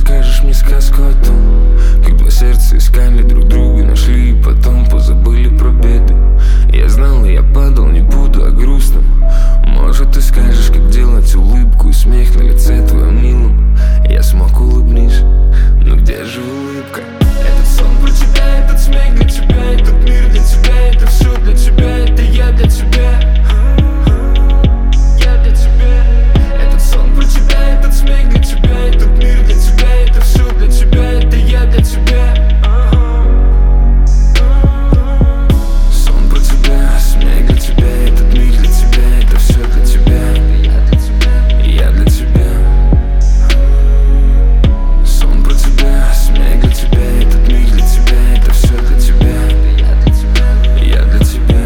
расскажешь мне сказку о том, как два сердца искали друг друга, нашли и потом позабыли про беды. Я знал, и я падал, не буду о грустном. Может, ты скажешь, как делать улыбку и смех на лице твоем милом. Я смог, улыбнись, но где же улыбка? Этот сон про тебя, этот смех для тебя, этот мир для тебя, это все для тебя, это я для тебя. Я для тебя. Этот сон про тебя, этот смех для тебя, этот мир для тебя, это все для тебя, это я для тебя. Сон про тебя, смех для тебя, этот мир для тебя, это все для тебя. Я для тебя. Сон про тебя, смех для тебя, этот мир для тебя, это все для тебя. Я для тебя.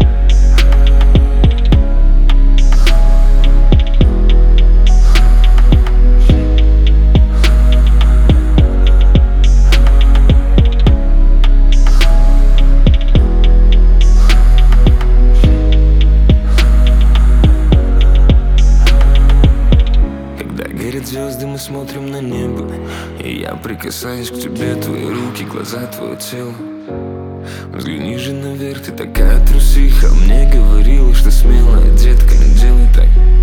Когда горят звезды, мы смотрим на небо, и я прикасаюсь к тебе, твои руки, глаза, твое тело. Взгляни же наверх, ты такая трусиха. Мне говорила, что смелая детка, не делай так.